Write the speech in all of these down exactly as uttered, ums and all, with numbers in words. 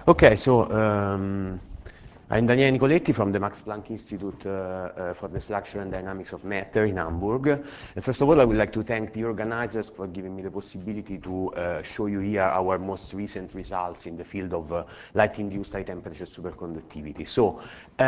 Okay, so um, I'm Daniele Nicoletti from the Max Planck Institute uh, uh, for the Structure and Dynamics of Matter in Hamburg. And first of all, I would like to thank the organizers for giving me the possibility to uh, show you here our most recent results in the field of uh, light-induced high-temperature superconductivity. So,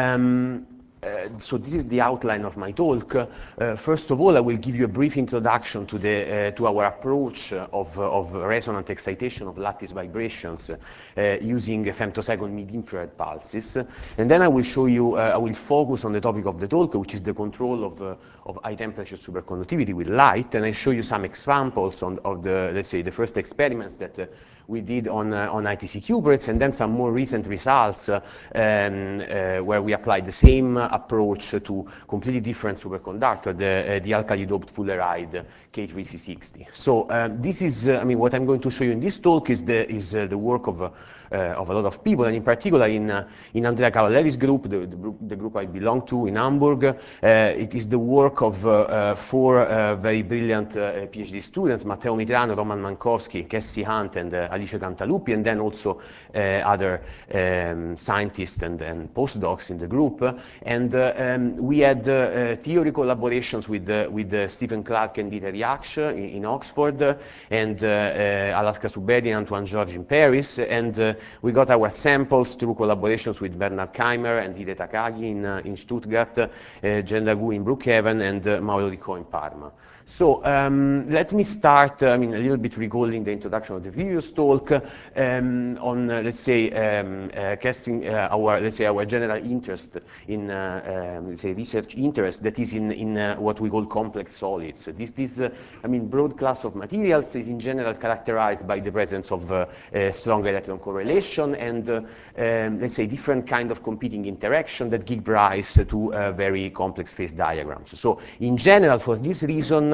um, Uh, so this is the outline of my talk. Uh, first of all, I will give you a brief introduction to, the, uh, to our approach of, uh, of resonant excitation of lattice vibrations uh, using femtosecond mid-infrared pulses. And then I will show you, uh, I will focus on the topic of the talk, which is the control of, uh, of high-temperature superconductivity with light. And I show you some examples on, of the, let's say, the first experiments that uh, we did on, uh, on I T C cuprates, and then some more recent results uh, um, uh, where we applied the same uh, approach to completely different superconductor, the, uh, the alkali-doped fulleride K three C sixty. So um, this is, uh, I mean, what I'm going to show you in this talk is the, is, uh, the work of, uh, uh, of a lot of people, and in particular in, uh, in Andrea Cavalleri's group, the, the, group, the group I belong to in Hamburg. Uh, it is the work of uh, uh, four uh, very brilliant uh, PhD students, Matteo Mitrano, Roman Mankowski, Cassie Hunt, and uh, Alice Cantaluppi, and then also uh, other um, scientists and, and postdocs in the group. And uh, um, we had uh, uh, theory collaborations with, uh, with uh, Stephen Clark and Dieter Jaksch in, in Oxford, uh, and uh, uh, Alaska Subedi and Antoine Georges in Paris. And uh, we got our samples through collaborations with Bernard Keimer and Hide Takagi in, uh, in Stuttgart, uh, Jen Lagu in Brookhaven, and uh, Mauro Ricco in Parma. So um, let me start, uh, I mean, a little bit recalling the introduction of the previous talk um, on, uh, let's say, um, uh, casting uh, our, let's say, our general interest in, uh, um, let's say, research interest that is in, in uh, what we call complex solids. This, this uh, I mean, broad class of materials is in general characterized by the presence of uh, uh, strong electron correlation and, uh, um, let's say, different kind of competing interaction that give rise to uh, very complex phase diagrams. So in general, for this reason,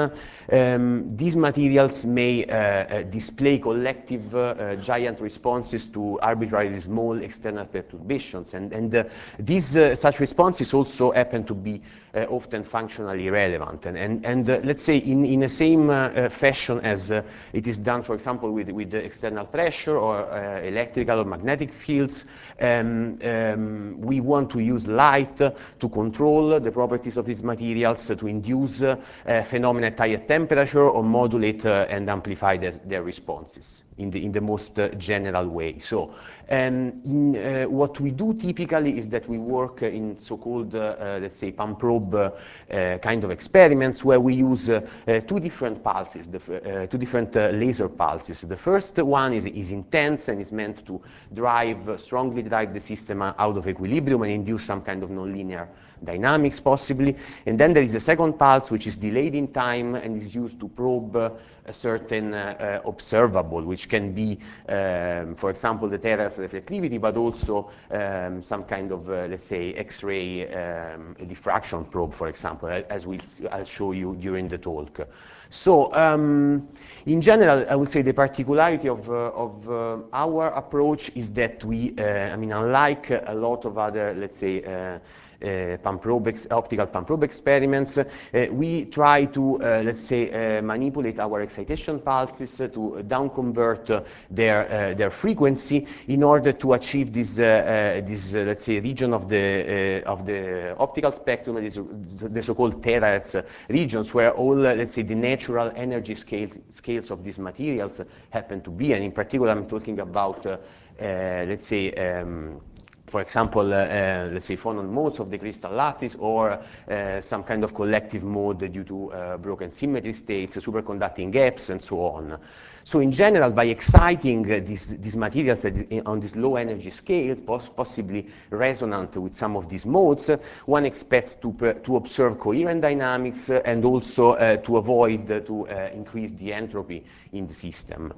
um, these materials may uh, uh, display collective uh, uh, giant responses to arbitrarily small external perturbations, and, and uh, these uh, such responses also happen to be uh, often functionally relevant, and, and, and uh, let's say in, in the same uh, uh, fashion as uh, it is done, for example, with, with the external pressure or uh, electrical or magnetic fields. Um, um, we want to use light uh, to control the properties of these materials, uh, to induce uh, uh, phenomena at higher temperature or modulate uh, and amplify their, their responses in the, in the most uh, general way. So um, in, uh, what we do typically is that we work uh, in so-called, uh, uh, let's say, pan-probe uh, uh, kind of experiments where we use uh, uh, two different pulses, the, uh, two different uh, laser pulses. The first one is, is intense and is meant to drive, uh, strongly drive the system out of equilibrium and induce some kind of nonlinear dynamics possibly. And then there is a second pulse which is delayed in time and is used to probe uh, a certain uh, uh, observable, which can be, um, for example, the Terrace reflectivity, but also um, some kind of, uh, let's say, X-ray um, diffraction probe, for example, as we'll, I'll show you during the talk. So, um, in general, I would say the particularity of, uh, of uh, our approach is that we, uh, I mean, unlike a lot of other, let's say, uh, Uh, pan-probe optical pan-probe experiments, uh, we try to, uh, let's say, uh, manipulate our excitation pulses uh, to down-convert uh, their, uh, their frequency in order to achieve this, uh, uh, this uh, let's say, region of the, uh, of the optical spectrum, this, the so-called terahertz regions, where all, uh, let's say, the natural energy scale, scales of these materials happen to be. And in particular, I'm talking about, uh, uh, let's say, um, for example, uh, uh, let's say phonon modes of the crystal lattice, or uh, some kind of collective mode due to uh, broken symmetry states, superconducting gaps, and so on. So in general, by exciting uh, these, these materials on these low energy scales, poss possibly resonant with some of these modes, uh, one expects to, to observe coherent dynamics uh, and also uh, to avoid uh, to uh, increase the entropy in the system.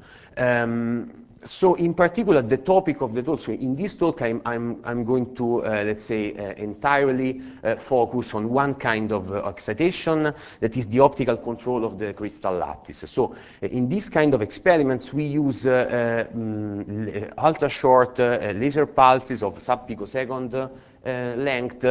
Um, So in particular, the topic of the talk, so in this talk, I'm, I'm, I'm going to, uh, let's say, uh, entirely uh, focus on one kind of uh, excitation, that is the optical control of the crystal lattice. So uh, in this kind of experiments, we use uh, uh, mm, ultra-short uh, laser pulses of sub-picosecond uh, length,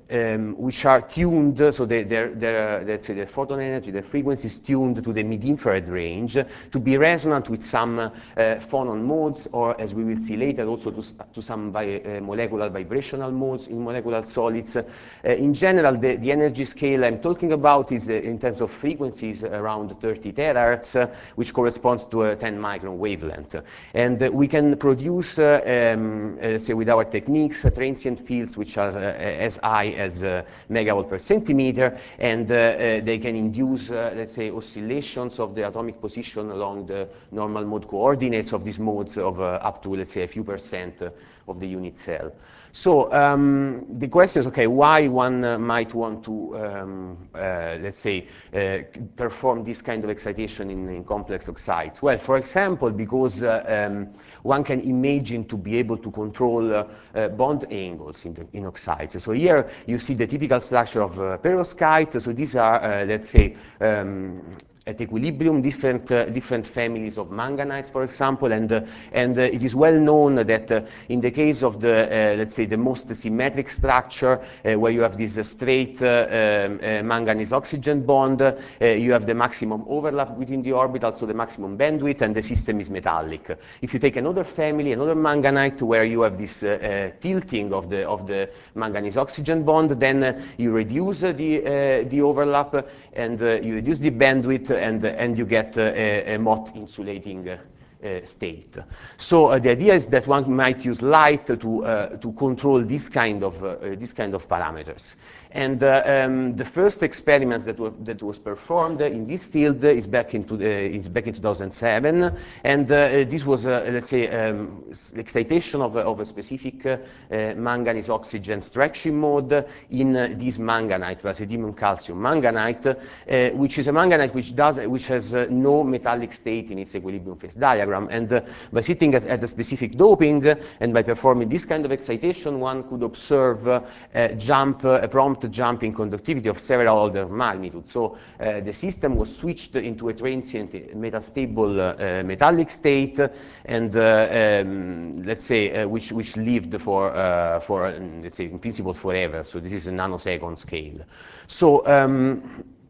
um, which are tuned, so they, they're, they're, let's say the photon energy, the frequency is tuned to the mid-infrared range to be resonant with some uh, phonon modes, or as we will see later, also to, to some bi uh, molecular vibrational modes in molecular solids. Uh, in general, the, the energy scale I'm talking about is uh, in terms of frequencies around thirty terahertz, uh, which corresponds to a ten micron wavelength. And uh, we can produce, uh, um, uh, say with our techniques, uh, transient fields which are uh, as high as uh, megavolt per centimeter, and uh, uh, they can induce, uh, let's say, oscillations of the atomic position along the normal mode coordinates of these modes of uh, up to, let's say, a few percent uh, of the unit cell. So um, the question is, okay, why one uh, might want to, um, uh, let's say, uh, perform this kind of excitation in, in complex oxides? Well, for example, because uh, um, one can imagine to be able to control uh, uh, bond angles in, the, in oxides. So here you see the typical structure of uh, perovskite. So these are, uh, let's say, um, at equilibrium, different, uh, different families of manganites, for example, and, uh, and uh, it is well known that uh, in the case of the, uh, let's say, the most symmetric structure, uh, where you have this uh, straight uh, um, uh, manganese-oxygen bond, uh, you have the maximum overlap within the orbital, so the maximum bandwidth, and the system is metallic. If you take another family, another manganite, where you have this uh, uh, tilting of the, of the manganese-oxygen bond, then uh, you reduce uh, the, uh, the overlap, and uh, you reduce the bandwidth, and, and you get uh, a, a Mott insulating uh, uh, state. So uh, the idea is that one might use light to, uh, to control this kind of, uh, this kind of parameters. And uh, um, the first experiments that, were, that was performed in this field is back, into the, is back in two thousand seven, and uh, this was, uh, let's say, um, excitation of, of a specific uh, manganese-oxygen stretching mode in uh, this manganite, praseodymium calcium manganite, uh, which is a manganite which, does, which has uh, no metallic state in its equilibrium phase diagram. And uh, by sitting as, at a specific doping uh, and by performing this kind of excitation, one could observe uh, a jump, uh, a prompt jump in conductivity of several orders of magnitude. So uh, the system was switched into a transient metastable uh, metallic state, and uh, um, let's say uh, which which lived for uh, for uh, let's say in principle forever. So this is a nanosecond scale. So um,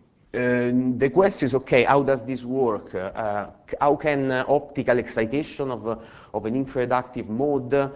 Uh, the question is, okay, how does this work? Uh, how can uh, optical excitation of, uh, of an infrared active mode uh,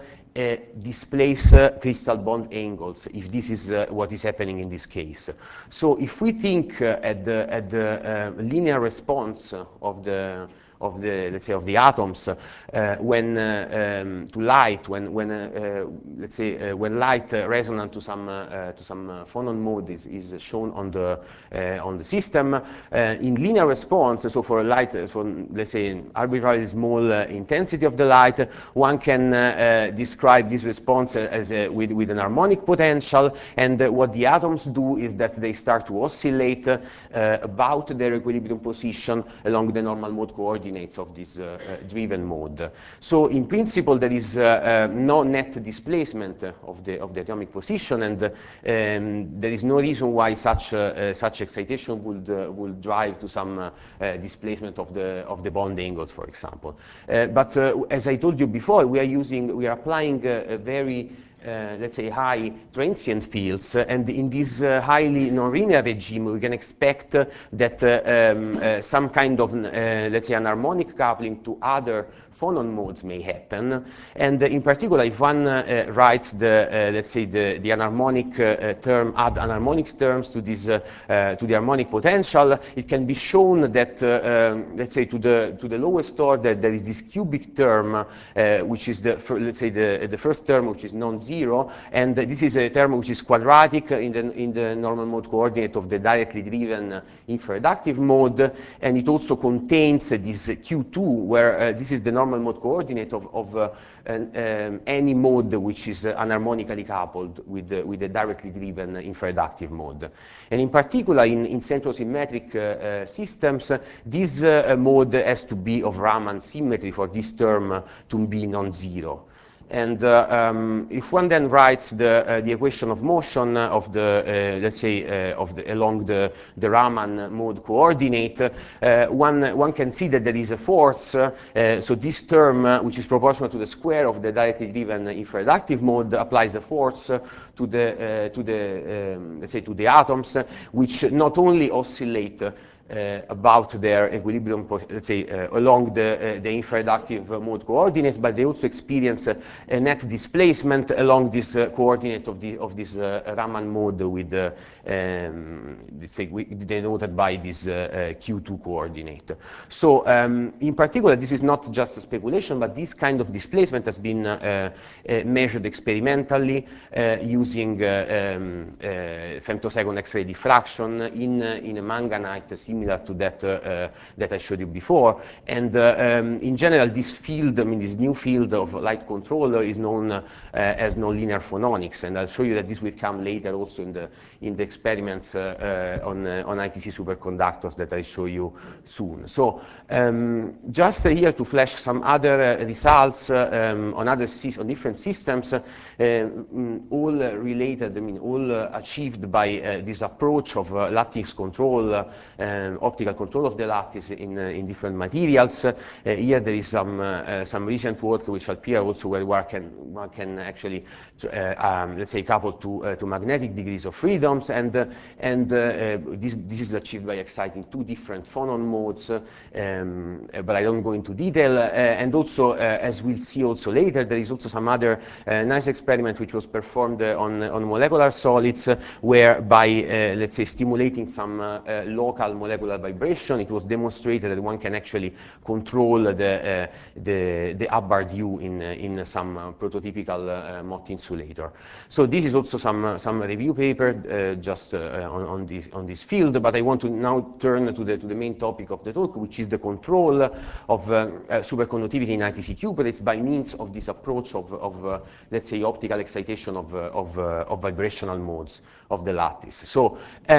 displace uh, crystal bond angles, if this is uh, what is happening in this case? So if we think uh, at the, at the uh, linear response of the of the, let's say, of the atoms uh, when uh, um, to light, when, when uh, uh, let's say, uh, when light uh, resonant to some uh, uh, to some uh, phonon mode is, is shown on the uh, on the system uh, in linear response. So for a light, uh, for let's say an arbitrarily small uh, intensity of the light, one can uh, uh, describe this response as a, with with an harmonic potential. And uh, what the atoms do is that they start to oscillate uh, about their equilibrium position along the normal mode coordinates of this uh, uh, driven mode. So in principle, there is uh, uh, no net displacement of the of the atomic position, and uh, um, there is no reason why such uh, uh, such excitation would uh, would drive to some uh, uh, displacement of the of the bond angles, for example. Uh, but uh, as I told you before, we are using we are applying uh, a very Uh, let's say high transient fields, uh, and in this uh, highly nonlinear regime we can expect uh, that uh, um, uh, some kind of uh, let's say an harmonic coupling to other phonon modes may happen. And uh, in particular, if one uh, uh, writes the uh, let's say the, the anharmonic uh, term, add anharmonics terms to this uh, uh, to the harmonic potential, it can be shown that uh, um, let's say to the to the lowest order there is this cubic term, uh, which is the let's say the the first term, which is non-zero, and this is a term which is quadratic in the in the normal mode coordinate of the directly driven uh, infrared active mode, and it also contains uh, this Q two, where uh, this is the normal mode coordinate of, of uh, an, um, any mode which is uh, anharmonically coupled with the, with the directly driven infrared active mode. And in particular, in, in centrosymmetric uh, uh, systems, uh, this uh, mode has to be of Raman symmetry for this term uh, to be non-zero. And uh, um, if one then writes the, uh, the equation of motion of the, uh, let's say, uh, of the, along the, the Raman mode coordinate, uh, one, one can see that there is a force. Uh, so this term, uh, which is proportional to the square of the directly driven infrared active mode, applies the force uh, to the, uh, to the um, let's say, to the atoms, uh, which not only oscillate uh, Uh, about their equilibrium, let's say, uh, along the, uh, the infrared active uh, mode coordinates, but they also experience uh, a net displacement along this uh, coordinate of, the, of this uh, Raman mode with, uh, um, let's say, denoted by this uh, uh, Q two coordinate. So um, in particular, this is not just a speculation, but this kind of displacement has been uh, uh, measured experimentally uh, using uh, um, uh, femtosecond X-ray diffraction in, uh, in a manganite similar to that uh, uh, that I showed you before. And uh, um, in general, this field, I mean, this new field of light controller is known uh, as nonlinear phononics. And I'll show you that this will come later also in the, in the experiments uh, uh, on, uh, on I T C superconductors that I show you soon. So um, just here to flash some other uh, results uh, um, on other on different systems, uh, um, all related, I mean, all uh, achieved by uh, this approach of uh, lattice control, uh, um, optical control of the lattice in, uh, in different materials. Uh, here there is some, uh, some recent work which appear also where one can, one can actually, uh, um, let's say, couple to, uh, to magnetic degrees of freedoms, and, uh, and uh, uh, this, this is achieved by exciting two different phonon modes, uh, um, but I don't go into detail. Uh, and also, uh, as we'll see also later, there is also some other uh, nice experiment which was performed uh, on, on molecular solids, uh, where by, uh, let's say, stimulating some uh, uh, local molecular vibration, it was demonstrated that one can actually control the, uh, the, the Hubbard U in, uh, in some uh, prototypical uh, Mott insulator. So this is also some, uh, some review paper uh, just uh, on, on, this, on this field, but I want to now turn to the, to the main topic of the talk, which is the control of uh, uh, superconductivity in I T C cuprates by means of this approach of, of uh, let's say, optical excitation of, uh, of, uh, of vibrational modes of the lattice. So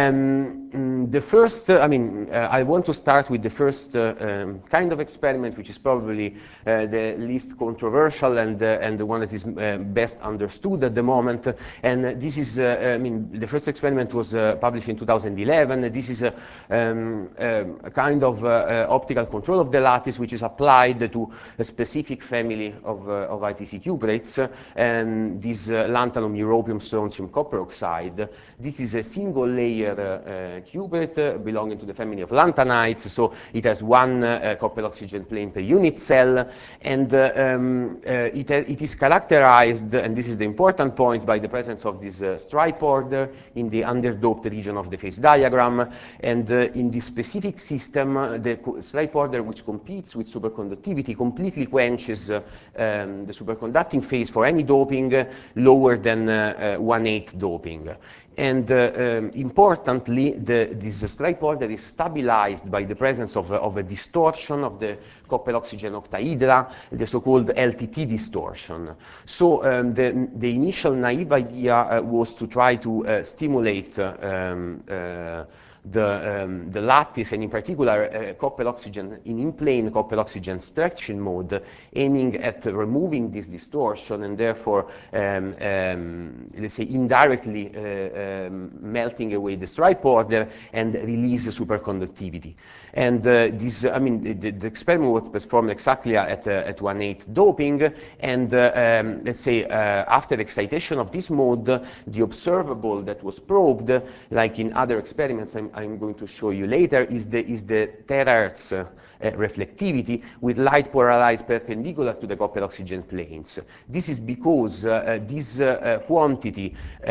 um, mm, the first, uh, I mean, uh, I want to start with the first uh, um, kind of experiment, which is probably uh, the least controversial and, uh, and the one that is uh, best understood at the moment. And this is, uh, I mean, the first experiment was uh, published in two thousand eleven. This is a, um, um, a kind of uh, uh, optical control of the lattice, which is applied to a specific family of, uh, of I T C cuprates, and this uh, lanthanum, europium, strontium, copper oxide. This is a single layer uh, uh, cuprate uh, belonging to the family of lanthanides, so it has one uh, copper oxygen plane per unit cell, and uh, um, uh, it, it is characterized, and this is the important point, by the presence of this uh, stripe order in the underdoped region of the phase diagram. And uh, in this specific system, uh, the stripe order, which competes with superconductivity, completely quenches uh, um, the superconducting phase for any doping uh, lower than uh, uh, one eighth doping. And uh, um, importantly, the, this stripe order is stabilized by the presence of, uh, of a distortion of the copper-oxygen octahedra, the so-called L T T distortion. So um, the, the initial naive idea uh, was to try to uh, stimulate uh, um, uh, The, um, the lattice, and in particular uh, copper oxygen in in-plane copper oxygen extraction mode, aiming at uh, removing this distortion and therefore, um, um, let's say, indirectly uh, um, melting away the stripe order and release superconductivity. And uh, this, I mean, the, the experiment was performed exactly at, uh, at one eighth doping, and uh, um, let's say uh, after excitation of this mode, the observable that was probed, like in other experiments I'm, I'm going to show you later, is the, is the terahertz uh, uh, reflectivity with light polarized perpendicular to the copper oxygen planes. This is because uh, uh, this uh, uh, quantity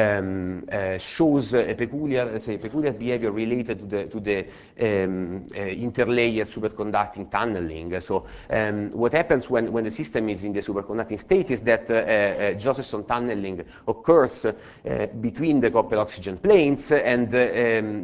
um, uh, shows a peculiar, let's say, peculiar behavior related to the, to the um, uh, interlayer superconducting tunneling. So um, what happens when, when the system is in the superconducting state is that uh, uh, Josephson tunneling occurs uh, between the copper oxygen planes, and uh, um, due to the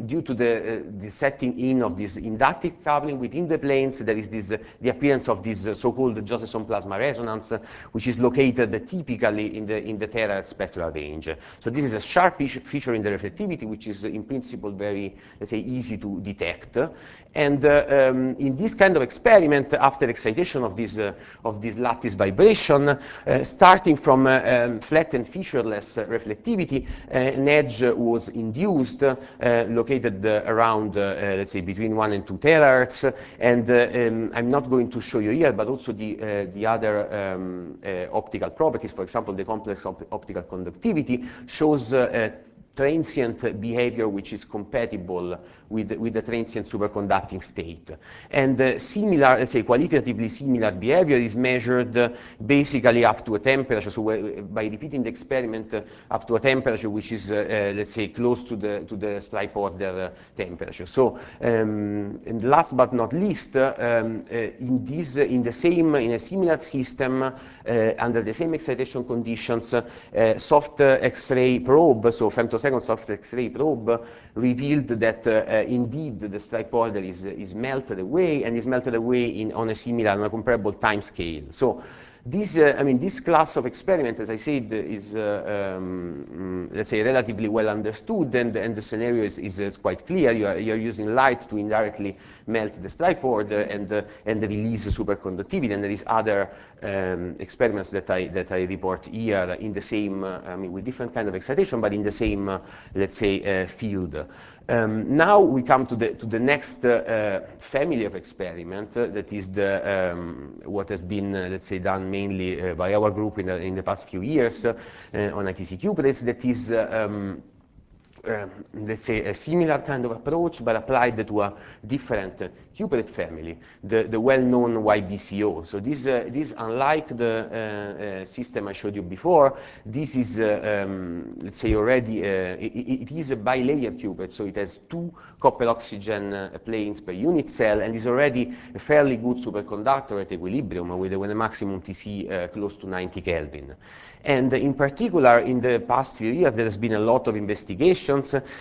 the, uh, the setting in of this inductive coupling within the planes, there is this, uh, the appearance of this uh, so-called Josephson plasma resonance, uh, which is located uh, typically in the, in the terahertz spectral range. So this is a sharp feature in the reflectivity, which is uh, in principle very, let's say, easy to detect. And uh, um, in this kind of experiment, after excitation of this, uh, of this lattice vibration, uh, starting from uh, um, flat and featureless uh, reflectivity, uh, an edge was induced, uh, located uh, around, uh, uh, let's say, between one and two terahertz. And uh, um, I'm not going to show you here, but also the, uh, the other um, uh, optical properties, for example, the complex op optical conductivity shows uh, uh, transient behavior which is compatible with, with the transient superconducting state. And uh, similar, let's say qualitatively similar behavior is measured uh, basically up to a temperature, so uh, by repeating the experiment uh, up to a temperature which is, uh, uh, let's say, close to the, to the stripe order uh, temperature. So, um, and last but not least, uh, um, uh, in, this, uh, in the same, in a similar system, uh, under the same excitation conditions, uh, uh, soft uh, X-ray probe, so femtosecond soft X-ray probe, revealed that uh, uh, indeed the stripe order is, is melted away, and is melted away in, on a similar, on a comparable time scale. So this, uh, I mean, this class of experiment, as I said, is, uh, um, let's say, relatively well understood, and, and the scenario is, is, is quite clear. You are, you are using light to indirectly melt the stripe order and, uh, and release superconductivity, and there is other um, experiments that I, that I report here in the same, uh, I mean, with different kind of excitation, but in the same, uh, let's say, uh, field. Um, now we come to the, to the next uh, uh, family of experiment, uh, that is the, um, what has been, uh, let's say, done mainly uh, by our group in the, in the past few years uh, on I T C cuprates, that is, uh, um, uh, let's say, a similar kind of approach, but applied to a different uh, cuprate family, the, the well-known Y B C O. So this, uh, this unlike the uh, uh, system I showed you before, this is, uh, um, let's say, already, uh, it, it is a bilayer cuprate, so it has two copper oxygen uh, planes per unit cell, and is already a fairly good superconductor at equilibrium with a, with a maximum T C uh, close to ninety Kelvin. And in particular, in the past few years, there has been a lot of investigations. Um,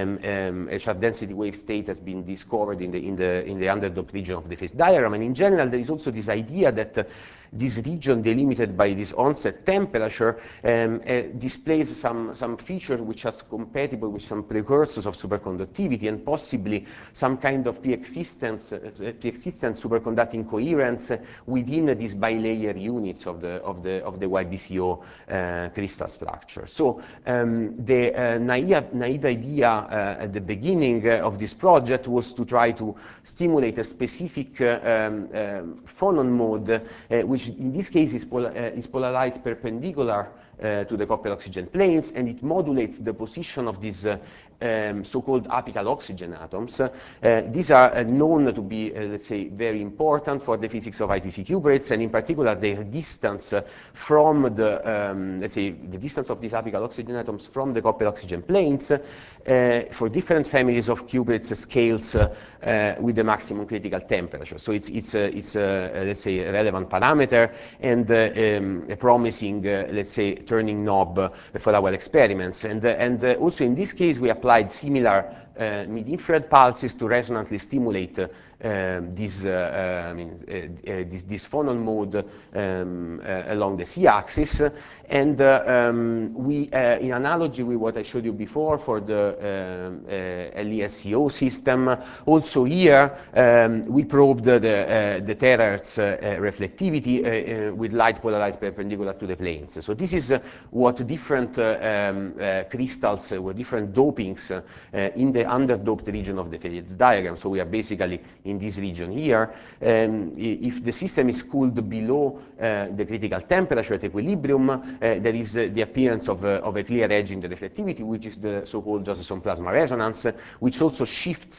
um, a sharp density wave state has been discovered in the, in the, in the underdoped region of the phase diagram. And in general, there is also this idea that uh, this region delimited by this onset temperature um, uh, displays some, some features which are compatible with some precursors of superconductivity, and possibly some kind of pre-existent uh, pre-existent superconducting coherence uh, within uh, these bilayer units of the, of the, of the Y B C O uh, crystal structure. So um, the uh, naive, naive idea uh, at the beginning uh, of this project was to try to stimulate a specific uh, um, um, phonon mode, uh, which in this case is, pol uh, is polarized perpendicular uh, to the copper oxygen planes, and it modulates the position of these uh, um, so-called apical oxygen atoms. Uh, these are uh, known to be, uh, let's say, very important for the physics of I T C cuprates, and in particular their distance uh, from the, um, let's say, the distance of these apical oxygen atoms from the copper oxygen planes uh, for different families of cuprates scales uh, uh, with the maximum critical temperature. So it's, it's, a, it's a, let's say, a relevant parameter, and uh, um, a promising, uh, let's say, turning knob uh, for our experiments. And, uh, and uh, also in this case, we applied similar uh, mid-infrared pulses to resonantly stimulate uh, um, this, uh, uh, I mean, uh, uh, this, this phonon mode um, uh, along the z-axis. And uh, um, we, uh, in analogy with what I showed you before for the um, uh, L E S C O system, also here um, we probed the, uh, the terahertz uh, uh, reflectivity uh, uh, with light polarized perpendicular to the planes. So this is uh, what different uh, um, uh, crystals, uh, with different dopings uh, uh, in the underdoped region of the phase diagram. So we are basically in this region here. Um, if the system is cooled below uh, the critical temperature at equilibrium, uh, there is uh, the appearance of, uh, of a clear edge in the reflectivity, which is the so-called Josephson plasma resonance, uh, which also shifts to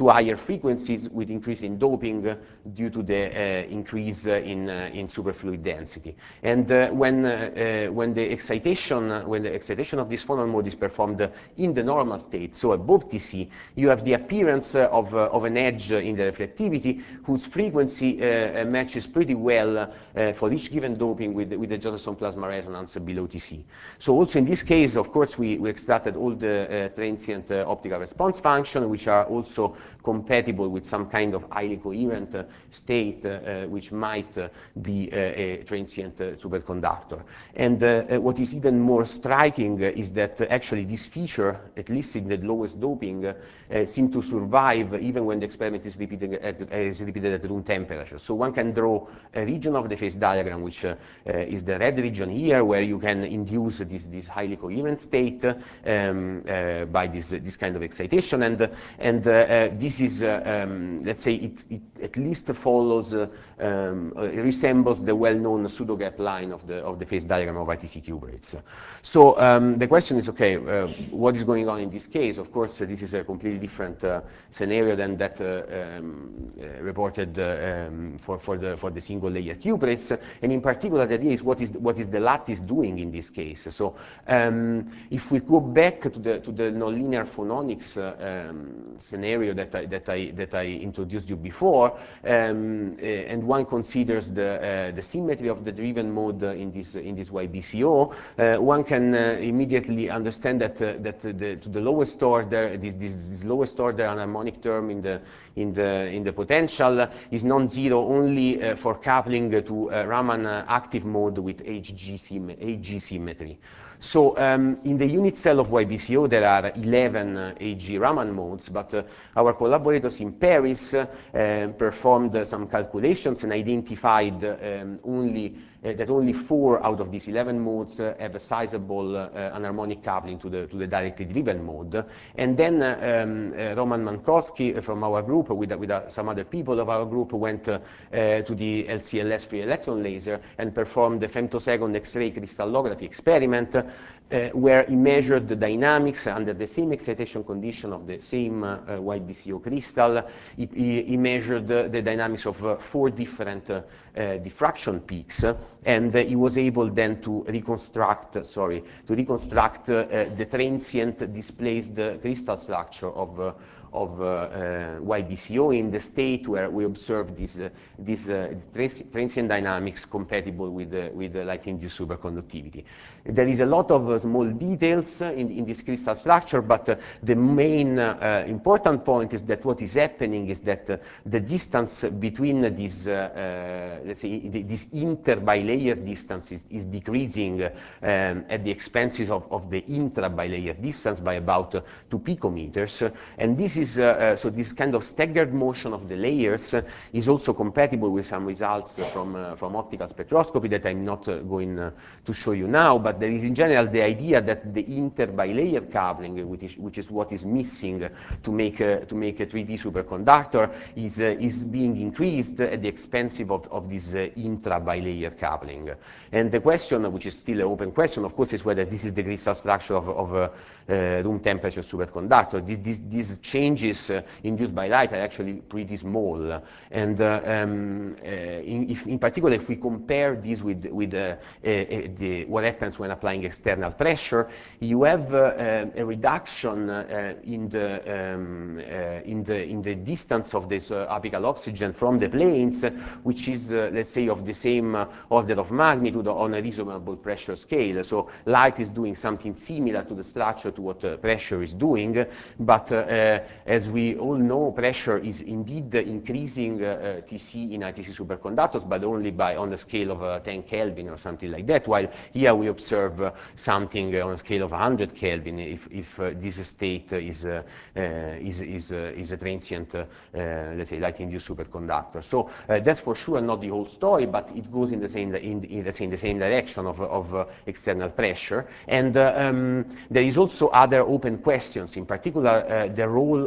to higher frequencies with increase in doping uh, due to the uh, increase uh, in, uh, in superfluid density. And uh, when, uh, uh, when the excitation, uh, when the excitation of this phonon mode is performed uh, in the normal state, so above T C, you have the appearance uh, of, uh, of an edge in the reflectivity whose frequency uh, matches pretty well uh, for each given doping with, with the Josephson plasma resonance below T C. So also in this case, of course, we, we extracted all the uh, transient uh, optical response function, which are also compatible with some kind of highly coherent uh, state, uh, which might uh, be uh, a transient uh, superconductor. And uh, uh, what is even more striking uh, is that uh, actually this feature, at least in the lowest doping, uh, uh, seem to survive even when the experiment is repeated at, uh, is repeated at room temperature. So one can draw a region of the phase diagram, which uh, uh, is the red region here, where you can induce this, this highly coherent state um, uh, by this, this kind of excitation. And, and uh, uh, this is, uh, um, let's say, it, it at least follows, uh, um, uh, resembles the well-known pseudo-gap line of the, of the phase diagram of I T C cuprates. So um, the question is, okay, uh, what is going on in this case? Of course, uh, this is a completely different uh, scenario than that uh, um, uh, reported uh, um, for, for, the, for the single-layer cuprates. And in particular, the idea is what is, what is the lattice doing in this case? So um, if we go back to the, to the nonlinear phononics uh, um, scenario that I, that, I, that I introduced you before, um, uh, and one considers the, uh, the symmetry of the driven mode uh, in this, in this Y B C O, uh, one can uh, immediately understand that, uh, that the, to the lowest order, this, this, this lowest order anharmonic term in the, in the, in the potential is non-zero only uh, for coupling to uh, Raman uh, active mode with H G, sym H G symmetry. So um, in the unit cell of Y B C O, there are eleven uh, H G Raman modes, but uh, our collaborators in Paris uh, performed uh, some calculations and identified um, only uh, that only four out of these eleven modes uh, have a sizable uh, anharmonic coupling to the, to the directly driven mode. And then uh, um, uh, Roman Mankowski from our group, with, with uh, some other people of our group, went uh, uh, to the L C L S free electron laser and performed the femtosecond X-ray crystallography experiment, uh, where he measured the dynamics under the same excitation condition of the same uh, uh, Y B C O crystal. He, he, he measured uh, the dynamics of uh, four different uh, uh, diffraction peaks, uh, and uh, he was able then to reconstruct, uh, sorry, to reconstruct uh, uh, the transient displaced uh, crystal structure of uh, of uh, uh, Y B C O in the state where we observe this, uh, this uh, transient dynamics compatible with, uh, with uh, light-induced superconductivity. There is a lot of uh, small details uh, in, in this crystal structure, but uh, the main uh, uh, important point is that what is happening is that uh, the distance between these, uh, uh, let's say, the, this inter-bilayer distance is, is decreasing uh, um, at the expenses of, of the intra-bilayer distance by about uh, two picometers. Uh, and this is, uh, uh, so this kind of staggered motion of the layers uh, is also compatible with some results uh, from, uh, from optical spectroscopy that I'm not uh, going uh, to show you now, but there is in general the idea that the inter-bilayer coupling, which is, which is what is missing to make a, to make a three D superconductor, is, uh, is being increased at the expense of, of this uh, intra-bilayer coupling. And the question, which is still an open question, of course, is whether this is the crystal structure of, of uh, uh, room temperature superconductor. These, these, these changes uh, induced by light are actually pretty small. And uh, um, uh, in, if, in particular, if we compare this with, with uh, uh, the, what happens when applying external pressure, you have uh, uh, a reduction uh, in, the, um, uh, in, the, in the distance of this uh, apical oxygen from the planes, which is, uh, let's say, of the same uh, order of magnitude on a reasonable pressure scale. So light is doing something similar to the structure to what uh, pressure is doing, but uh, uh, as we all know, pressure is indeed increasing uh, uh, T C in I T C superconductors, but only by on the scale of uh, ten Kelvin or something like that, while here we observe uh, something uh, on a scale of one hundred Kelvin if, if uh, this state is, uh, uh, is, is, uh, is a transient, uh, uh, let's say, light-induced superconductor. So uh, that's for sure not the whole story, but it goes in the same, in, in, let's say, in the same direction of, of uh, external pressure. And uh, um, there is also other open questions, in particular uh, the role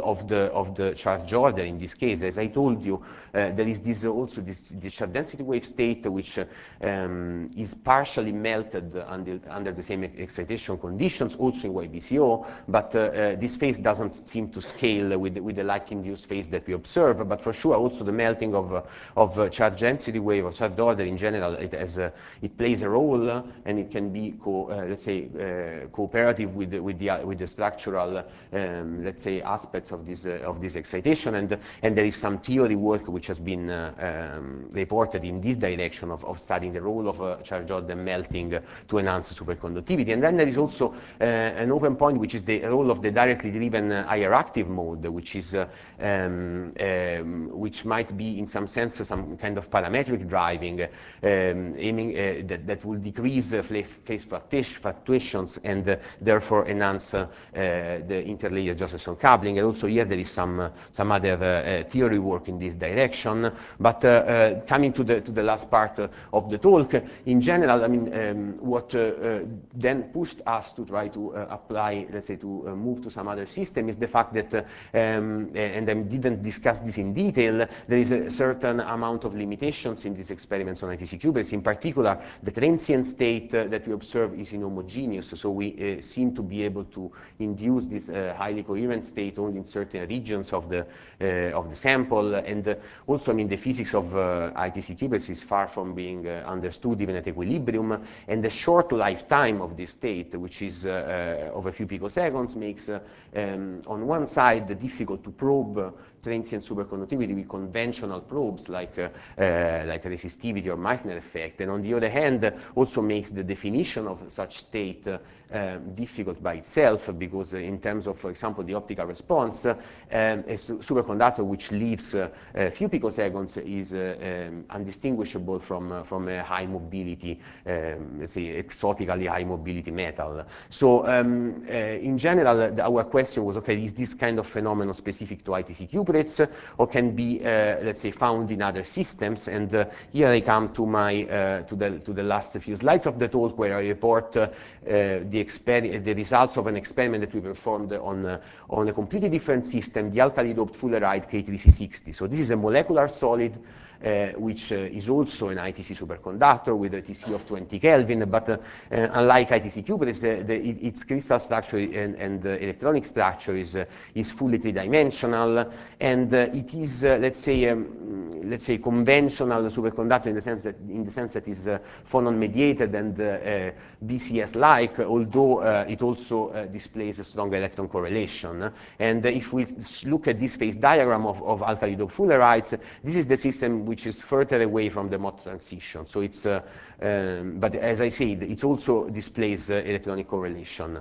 of the of the charge order in this case. As I told you, uh, there is this also this, this charge density wave state which uh, um, is partially melted under, under the same excitation conditions, also in Y B C O, but uh, uh, this phase doesn't seem to scale with, with the light-induced phase that we observe. But for sure, also the melting of, uh, of uh, charge density wave or charge order in general, it, has, uh, it plays a role, uh, and it can be, co uh, let's say, uh, cooperative with the, with the, uh, with the structural, um, let's say, aspects of this, uh, of this excitation. And, and there is some theory work which has been uh, um, reported in this direction of, of studying the role of uh, charge order melting uh, to enhance superconductivity. And then there is also uh, an open point, which is the role of the directly driven uh, I R active mode, which is uh, um, um, which might be in some sense some kind of parametric driving, um, aiming uh, that, that will decrease uh, phase fluctuations and uh, therefore enhance uh, uh, the interlayer Josephson coupling. And also here there is some uh, some other uh, theory work in this direction. But uh, uh, coming to the to the last part uh, of the talk, in general, I mean, um, what uh, uh, then pushed us to try to uh, apply, let's say, to uh, move to some other system is the fact that, uh, um, and I didn't discuss this in detail, there is a certain amount of limitations in these experiments on I T C cubettes. In particular, the transient state uh, that we observe is inhomogeneous, so we uh, seem to be able to induce this uh, highly coherent state only in certain regions of the uh, of the sample. And uh, also, I mean, the physics of uh, I T C cubettes is far from being uh, understood even at equilibrium, and the short lifetime of this state, which is uh, uh, of a few picoseconds, makes uh, um, on one side difficult to probe uh, transient superconductivity with conventional probes like, uh, uh, like resistivity or Meissner effect, and on the other hand also makes the definition of such state uh, uh, difficult by itself, because uh, in terms of, for example, the optical response, uh, um, a su superconductor which lives uh, a few picoseconds is uh, um, undistinguishable from, uh, from a high mobility, um, let's say exotically high mobility metal. So um, uh, in general, the, our question was, okay, is this kind of phenomenon specific to I T C cubettes, or can be, uh, let's say, found in other systems? And uh, here I come to my uh, to the to the last few slides of the talk, where I report uh, uh, the the results of an experiment that we performed on uh, on a completely different system, the alkali doped fullerite K three C sixty. So this is a molecular solid Uh, which uh, is also an I T C superconductor with a T C of twenty Kelvin, but uh, uh, unlike I T C cubettes, uh, the, it, its crystal structure and, and uh, electronic structure is, uh, is fully three-dimensional, and uh, it is, uh, let's say, um, let's say, conventional superconductor in the sense that, in the sense that is uh, phonon-mediated and uh, uh, B C S-like, although uh, it also uh, displays a strong electron correlation. And uh, if we look at this phase diagram of, of alkali doped fullerites, this is the system which is further away from the Mott transition. So it's, uh, um, but as I said, it also displays uh, electronic correlation.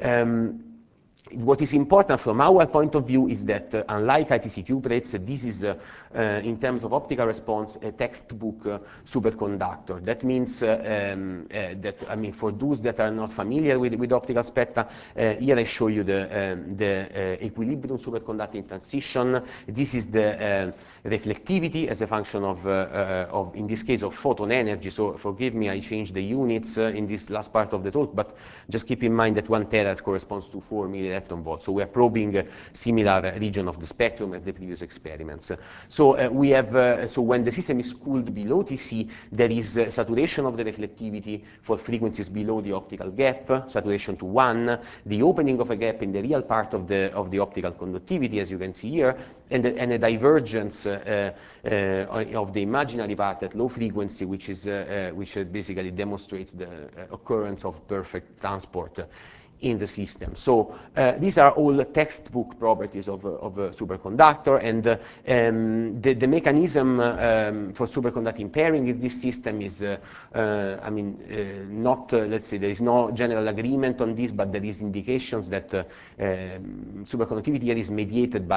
Um, What is important from our point of view is that, uh, unlike I T C cubettes, uh, this is, uh, uh, in terms of optical response, a textbook uh, superconductor. That means uh, um, uh, that, I mean, for those that are not familiar with, with optical spectra, uh, here I show you the, um, the uh, equilibrium superconducting transition. This is the uh, reflectivity as a function of, uh, uh, of, in this case, of photon energy. So forgive me, I changed the units uh, in this last part of the talk, but just keep in mind that one tera's corresponds to four millielectron volts. So we are probing a similar region of the spectrum as the previous experiments. So uh, we have, uh, so when the system is cooled below T C, there is uh, saturation of the reflectivity for frequencies below the optical gap, saturation to one, the opening of a gap in the real part of the, of the optical conductivity, as you can see here, and, and a divergence uh, uh, of the imaginary part at low frequency, which, is, uh, uh, which basically demonstrates the uh, occurrence of perfect transport in the system. So uh, these are all textbook properties of, of a superconductor, and uh, um, the, the mechanism uh, um, for superconducting pairing in this system is, uh, uh, I mean, uh, not, uh, let's say, there is no general agreement on this, but there is indications that uh, um, superconductivity here is mediated by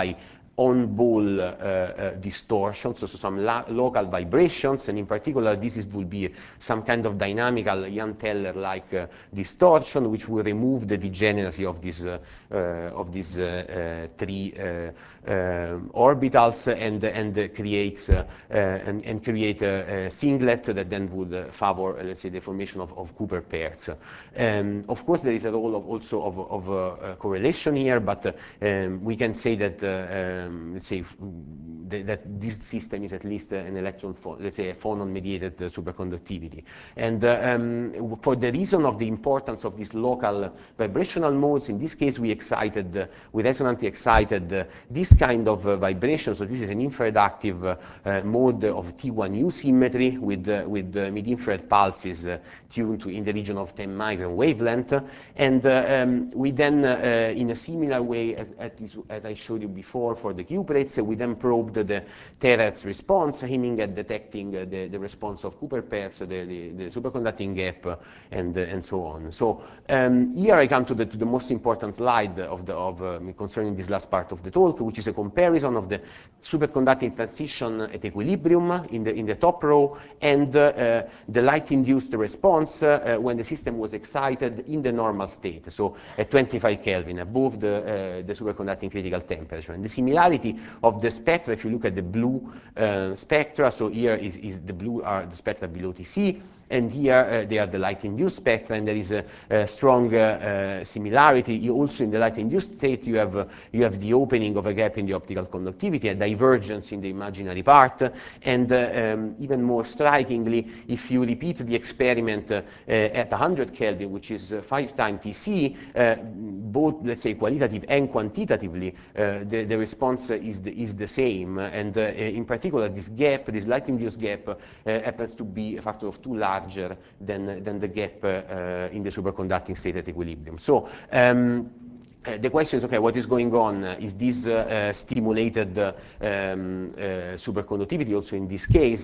on-ball uh, uh, distortions, so some local vibrations, and in particular this is, will be some kind of dynamical Ian Teller-like uh, distortion, which will remove the degeneracy of these uh, uh, of these uh, uh, three uh, uh, orbitals and and uh, creates uh, uh, and, and create a, a singlet that then would uh, favor, uh, let's say, the formation of, of Cooper pairs. Um, of course, there is a role of also of, of uh, uh, correlation here, but uh, um, we can say that uh, um, let's say th that this system is at least uh, an electron, let's say, a phonon-mediated uh, superconductivity. And uh, um, for the reason of the importance of these local vibrational modes, in this case we excited, uh, we resonantly excited uh, this kind of uh, vibration. So this is an infrared active uh, uh, mode of T one U symmetry with, uh, with uh, mid-infrared pulses uh, tuned to in the region of ten micron wavelength. And uh, um, we then, uh, in a similar way as, as, as I showed you before for the cuprates, we then probed the terahertz response, aiming at detecting uh, the, the response of Cooper pairs, the, the, the superconducting gap, uh, and, uh, and so on. So um, here I come to the, to the most important slide of the, of, uh, concerning this last part of the talk, which is a comparison of the superconducting transition at equilibrium in the, in the top row, and uh, uh, the light-induced response uh, uh, when the system was excited in the normal state, so at twenty-five Kelvin, above the, uh, the superconducting critical temperature. And the similarity of the spectra, if you look at the blue uh, spectra, so here is, is the blue are the spectra below T C, and here uh, they are the light-induced spectra, and there is a, a strong uh, uh, similarity. You also, in the light-induced state, you have, uh, you have the opening of a gap in the optical conductivity, a divergence in the imaginary part, and uh, um, even more strikingly, if you repeat the experiment uh, uh, at one hundred Kelvin, which is uh, five times T C, uh, both, let's say, qualitative and quantitatively, uh, the, the response is the, is the same, and uh, in particular, this gap, this light-induced gap, uh, happens to be a factor of two larger than, than the gap uh, in the superconducting state at equilibrium. So um, Uh, the question is, okay, what is going on? Uh, is this uh, uh, stimulated uh, um, uh, superconductivity also in this case?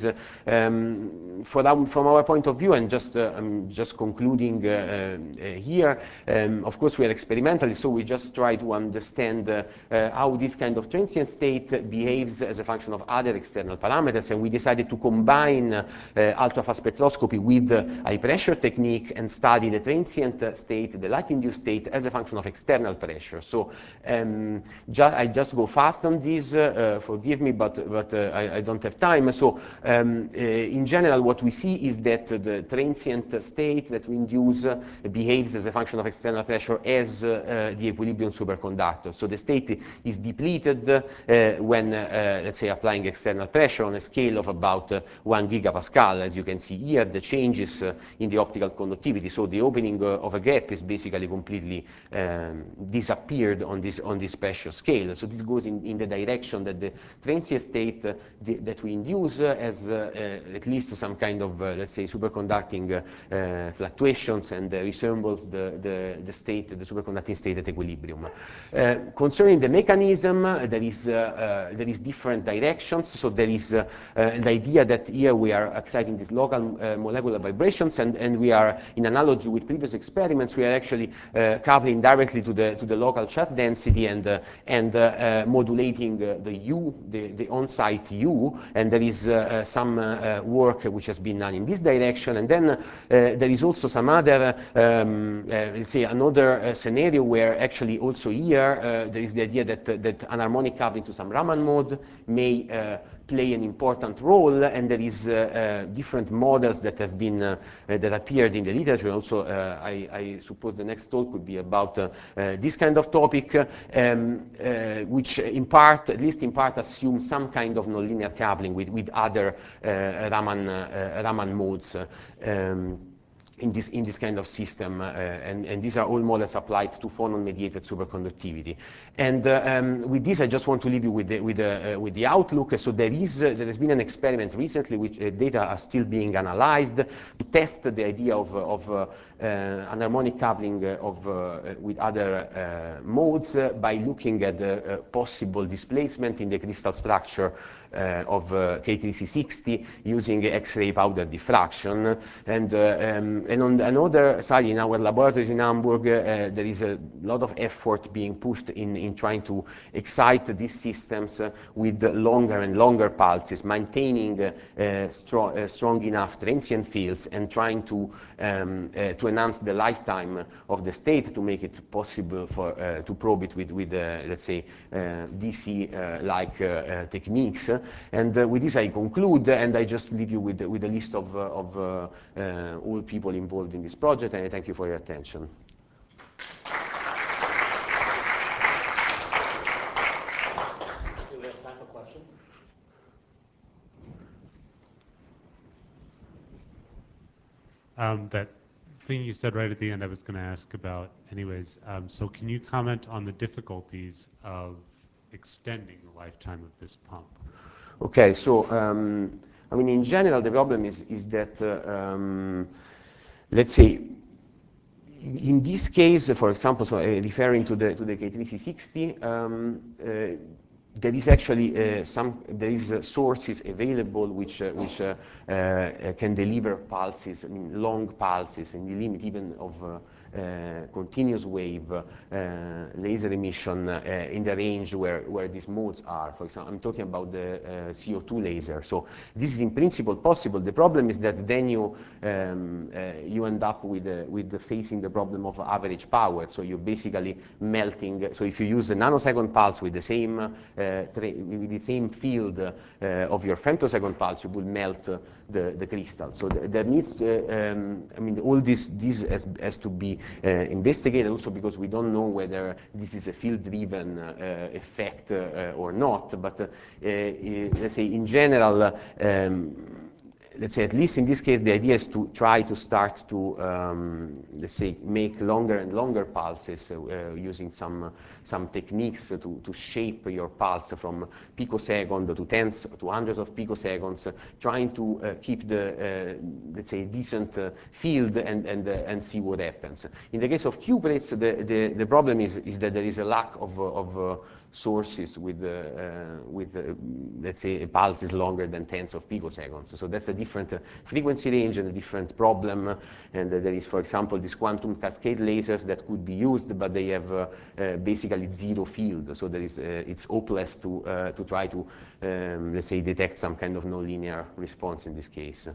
Um, our, from our point of view, and just, uh, I'm just concluding uh, uh, here, um, of course we are experimentalists, so we just try to understand uh, uh, how this kind of transient state behaves as a function of other external parameters, and we decided to combine uh, ultrafast spectroscopy with uh, high pressure technique and study the transient state, the light-induced state, as a function of external parameters. Pressure. So um, ju I just go fast on this, uh, uh, forgive me, but, but uh, I, I don't have time. So um, uh, in general, what we see is that uh, the transient state that we induce uh, behaves as a function of external pressure as uh, uh, the equilibrium superconductor. So the state is depleted uh, when, uh, let's say, applying external pressure on a scale of about uh, one gigapascal. As you can see here, the changes uh, in the optical conductivity. So the opening uh, of a gap is basically completely um, disappeared on this on this special scale. So this goes in, in the direction that the transient state uh, the, that we induce uh, has uh, uh, at least some kind of, uh, let's say, superconducting uh, uh, fluctuations, and uh, resembles the, the, the state, the superconducting state at equilibrium. Uh, concerning the mechanism, uh, there is, uh, uh, there is different directions. So there is uh, uh, the idea that here we are exciting these local uh, molecular vibrations, and, and we are, in analogy with previous experiments, we are actually uh, coupling directly to the to the local charge density and uh, and uh, uh, modulating uh, the U, the, the on-site U, and there is uh, uh, some uh, work which has been done in this direction. And then uh, there is also some other, um, uh, let's say, another uh, scenario where actually also here uh, there is the idea that uh, that anharmonic coupling to some Raman mode may uh, play an important role, and there is uh, uh, different models that have been uh, uh, that appeared in the literature. Also, uh, I, I suppose the next talk would be about uh, uh, this kind of topic, um, uh, which in part, at least in part, assume some kind of nonlinear coupling with with other uh, Raman uh, Raman modes. Um, In this, in this kind of system, uh, and, and these are all models applied to phonon-mediated superconductivity. And uh, um, with this, I just want to leave you with the, with the, uh, with the outlook. So there is, uh, there has been an experiment recently, which uh, data are still being analyzed to test the idea of, of uh, an harmonic coupling of, uh, with other uh, modes uh, by looking at the uh, possible displacement in the crystal structure uh, of uh, K three C sixty using X-ray powder diffraction. And, uh, um, and on another side, in our laboratories in Hamburg, uh, there is a lot of effort being pushed in, in trying to excite these systems uh, with longer and longer pulses, maintaining uh, uh, strong, uh, strong enough transient fields and trying to, um, uh, to enhance the lifetime of the state to make it possible for, uh, to probe it with, with uh, let's say, uh, D C-like uh, uh, techniques. And uh, with this I conclude, and I just leave you with, with a list of, uh, of uh, uh, all people involved in this project, and I thank you for your attention. Do we have time for questions? Um, that thing you said right at the end, I was going to ask about anyways. Um, so can you comment on the difficulties of extending the lifetime of this pump? Okay, so um, I mean, in general, the problem is is that uh, um, let's say in this case, for example, so uh, referring to the to the K three C sixty, um, uh, there is actually uh, some there is uh, sources available which uh, which uh, uh, can deliver pulses, I mean, long pulses, in the limit even of uh, uh, continuous wave uh, laser emission uh, in the range where, where these modes are. For example, I'm talking about the uh, C O two laser. So this is in principle possible. The problem is that then you um, uh, you end up with uh, with the facing the problem of average power. So you're basically melting. So if you use a nanosecond pulse with the same uh, with the same field uh, of your femtosecond pulse, you will melt uh, the the crystal. So th there needs, uh, um, I mean, all this this has, has to be uh, investigated also because we don't know whether this is a field-driven uh, effect uh, or not. But uh, uh, let's say in general, um, let's say at least in this case, the idea is to try to start to, um, let's say, make longer and longer pulses uh, uh, using some uh, some techniques to, to shape your pulse from picosecond to tens to hundreds of picoseconds, uh, trying to uh, keep the, uh, let's say, decent uh, field and, and, uh, and see what happens. In the case of cuprates, the, the, the problem is, is that there is a lack of, of uh, sources with, uh, uh, with uh, let's say, pulses longer than tens of picoseconds. So that's a different uh, frequency range and a different problem. And uh, there is, for example, these quantum cascade lasers that could be used, but they have uh, uh, basically zero field. So there is, uh, it's hopeless to, uh, to try to, um, let's say, detect some kind of nonlinear response in this case.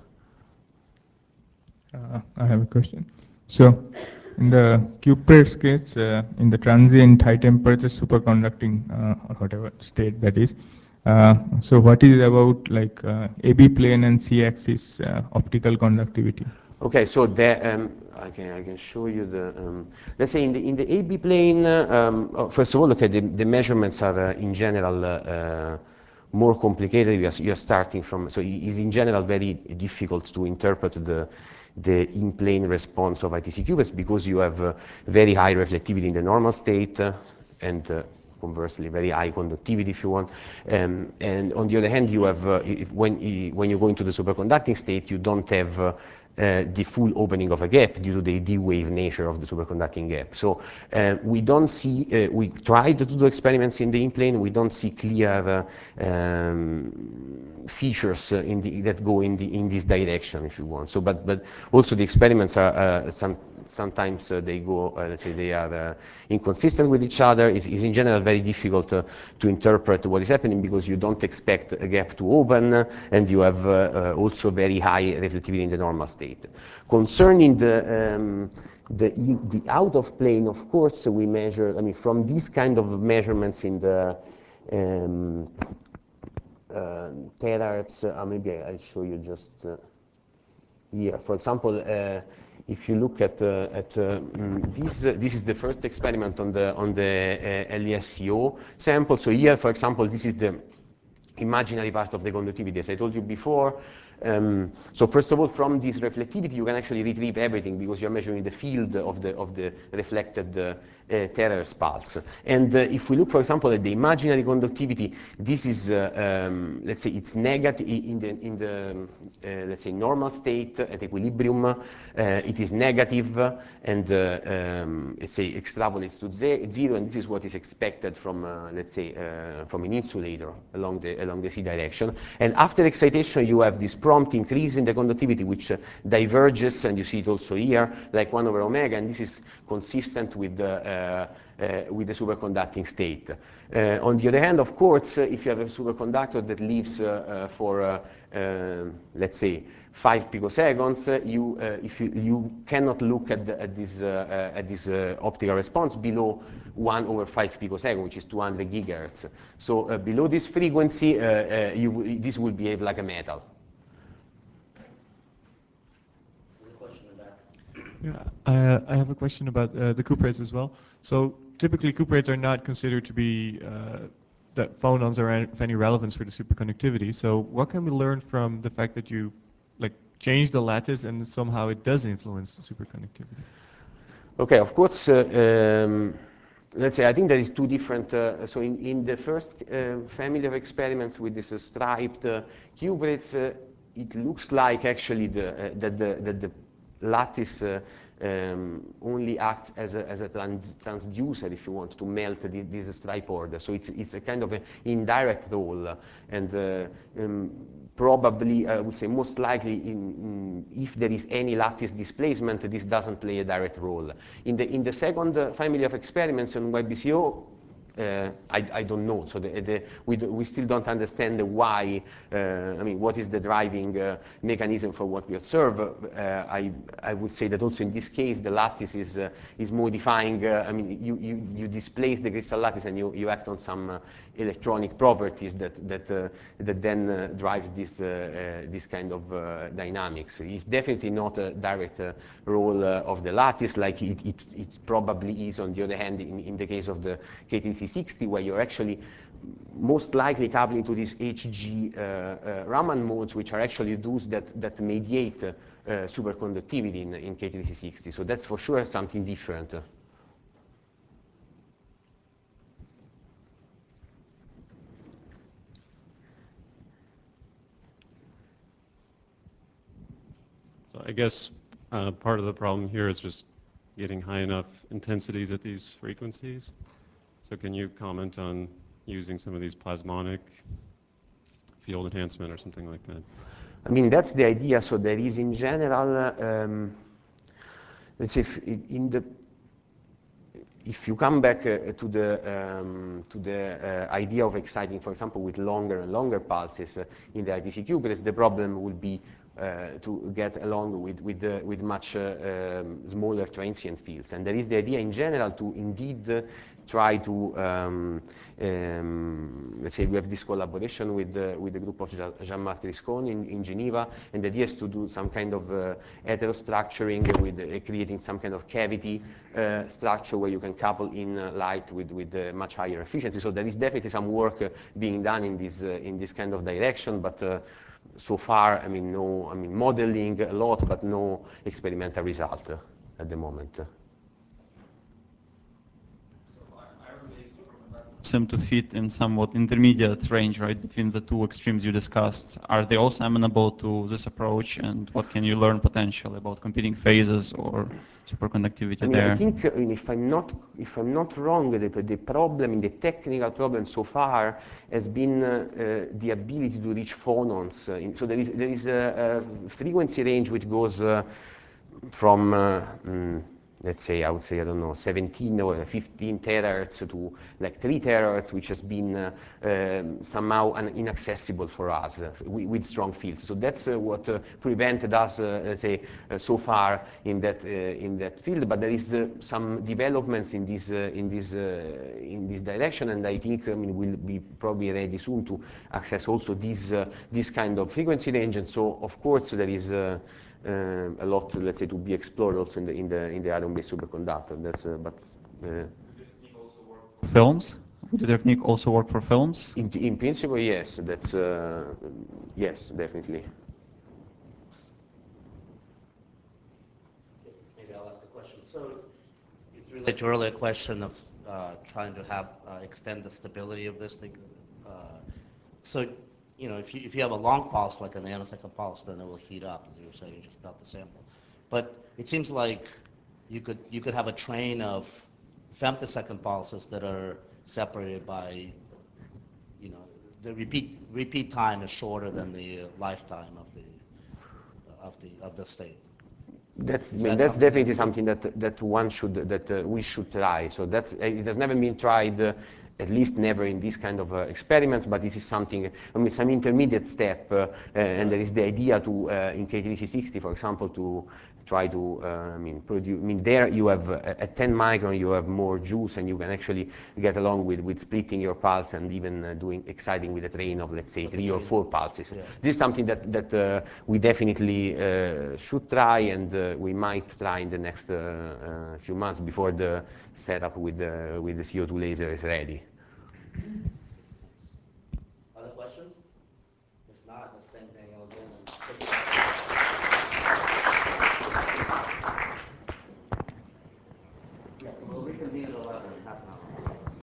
Uh, I have a question. So, in the cuprates case, uh, in the transient high temperature superconducting uh, or whatever state that is, uh, so what is about like uh, A B plane and C axis uh, optical conductivity? Okay, so the, um, I can I can show you the um, let's say in the in the A B plane. Um, oh, first of all, okay, the, the measurements are uh, in general uh, uh, more complicated. You are, you are starting from, so it is in general very difficult to interpret the the in-plane response of I T C cuprates because you have uh, very high reflectivity in the normal state uh, and uh, conversely very high conductivity if you want. Um, and on the other hand, you have, uh, if, when, when you go into the superconducting state, you don't have uh, Uh, the full opening of a gap due to the D-wave nature of the superconducting gap. So uh, we don't see, uh, we tried to do experiments in the in-plane, we don't see clear uh, um, features uh, in the, that go in, the, in this direction, if you want. So, but, but also the experiments are, uh, some, sometimes uh, they go, uh, let's say they are uh, inconsistent with each other. It's, it's in general very difficult uh, to interpret what is happening because you don't expect a gap to open uh, and you have uh, uh, also very high reflectivity in the normal state. Concerning the, um, the, the out of plane, of course, we measure, I mean, from these kind of measurements in the um, uh, terahertz, uh, maybe I'll show you just uh, here. For example, uh, if you look at, uh, at uh, this, uh, this is the first experiment on the, on the uh, L E S C O sample. So here, for example, this is the imaginary part of the conductivity. As I told you before, Um, so first of all, from this reflectivity, you can actually retrieve everything because you're measuring the field of the, of the reflected uh, uh, Terra's pulse. And uh, if we look, for example, at the imaginary conductivity, this is, uh, um, let's say, it's negative in the, in the uh, let's say, normal state at equilibrium. Uh, it is negative, and uh, um, let's say, extrapolates to ze zero, and this is what is expected from, uh, let's say, uh, from an insulator along the along the z direction. And after excitation, you have this prompt increase in the conductivity, which uh, diverges, and you see it also here, like one over omega, and this is consistent with the uh, uh, with the superconducting state. Uh, on the other hand, of course, uh, if you have a superconductor that lives uh, uh, for, uh, uh, let's say, five picoseconds, uh, you, uh, if you, you cannot look at, the, at this, uh, uh, at this uh, optical response below one over five picoseconds, which is two hundred gigahertz. So uh, below this frequency, uh, uh, you, this will behave like a metal. There's a question in the back. Yeah, I, I have a question about uh, the cuprates as well. So typically cuprates are not considered to be uh, that phonons are of any relevance for the superconductivity. So what can we learn from the fact that you like change the lattice and somehow it does influence the superconductivity? Okay, of course, uh, um, let's say I think there is two different, uh, so in, in the first uh, family of experiments with this uh, striped uh, cuprates, uh, it looks like actually the, uh, that, the, that the lattice uh, um, only acts as a, as a trans transducer, if you want, to melt the, this stripe order. So it's, it's a kind of an indirect role. And uh, um, probably, I would say most likely, in, in, if there is any lattice displacement, this doesn't play a direct role. In the, in the second uh, family of experiments on Y B C O, Uh, I, I don't know. So the, the, we, do, we still don't understand why, uh, I mean, what is the driving uh, mechanism for what we observe. Uh, I, I would say that also in this case, the lattice is, uh, is modifying, uh, I mean, you, you, you displace the crystal lattice and you, you act on some uh, electronic properties that, that, uh, that then uh, drives this, uh, uh, this kind of uh, dynamics. It's definitely not a direct uh, role uh, of the lattice like it, it, it probably is, on the other hand, in, in the case of the K T C sixty, where you're actually most likely coupling to these H G uh, uh, Raman modes, which are actually those that, that mediate uh, uh, superconductivity in, in K T C sixty. So that's for sure something different. So I guess uh, part of the problem here is just getting high enough intensities at these frequencies. So can you comment on using some of these plasmonic field enhancement or something like that? I mean, that's the idea. So there is in general, um, let's say, if in the, if you come back uh, to the, um, to the uh, idea of exciting, for example, with longer and longer pulses uh, in the I T C cuprates, the problem will be uh, to get along with, with, uh, with much uh, um, smaller transient fields. And there is the idea in general to indeed uh, try to, um, um, let's say we have this collaboration with, uh, with the group of Jean-Marc Riscon in, in Geneva, and the idea is to do some kind of uh, heterostructuring with uh, creating some kind of cavity uh, structure where you can couple in uh, light with, with uh, much higher efficiency. So there is definitely some work uh, being done in this, uh, in this kind of direction, but uh, so far, I mean, no, I mean, modeling a lot, but no experimental result uh, at the moment. Seem to fit in somewhat intermediate range, right, between the two extremes you discussed. Are they also amenable to this approach, and what can you learn potentially about competing phases or superconductivity I mean, there? I think, I mean, if I'm not, if I'm not wrong, the, the problem, the technical problem so far has been uh, uh, the ability to reach phonons. Uh, in, so there is, there is a, a frequency range which goes uh, from, uh, mm, let's say, I would say, I don't know, seventeen or fifteen terahertz to like three terahertz, which has been uh, um, somehow un inaccessible for us uh, with, with strong fields. So that's uh, what uh, prevented us, uh, let's say, uh, so far in that uh, in that field. But there is uh, some developments in this uh, in this uh, in this direction, and I think I mean we'll be probably ready soon to access also this uh, this kind of frequency range. And so, of course, there is. Uh, Uh, a lot, let's say, to be explored also in the in the in the iron-based superconductor. That's uh, but. Uh, Films? Would the technique also work for films? In, in principle, yes. That's uh, yes, definitely. To relate to earlier question of uh, trying to have uh, extend the stability of this thing. Uh, so, you know, if you if you have a long pulse like a nanosecond pulse, then it will heat up, as you were saying, you just melt the sample. But it seems like you could you could have a train of femtosecond pulses that are separated by, you know, the repeat repeat time is shorter than the lifetime of the of the of the state. That's, I Is mean, that that's something definitely that- something that, that one should, that uh, we should try. So that's, it has never been tried, uh, at least never in this kind of uh, experiments, but this is something, I mean, some intermediate step, uh, uh, and there is the idea to, uh, in K three C sixty, for example, to try to, uh, I mean, produce, I mean, there you have, uh, at ten micron, you have more juice, and you can actually get along with, with splitting your pulse and even uh, doing, exciting with a train of, let's say, Like a three or train. four pulses. Yeah. This is something that, that uh, we definitely uh, should try, and uh, we might try in the next uh, uh, few months before the setup with the, with the C O two laser is ready.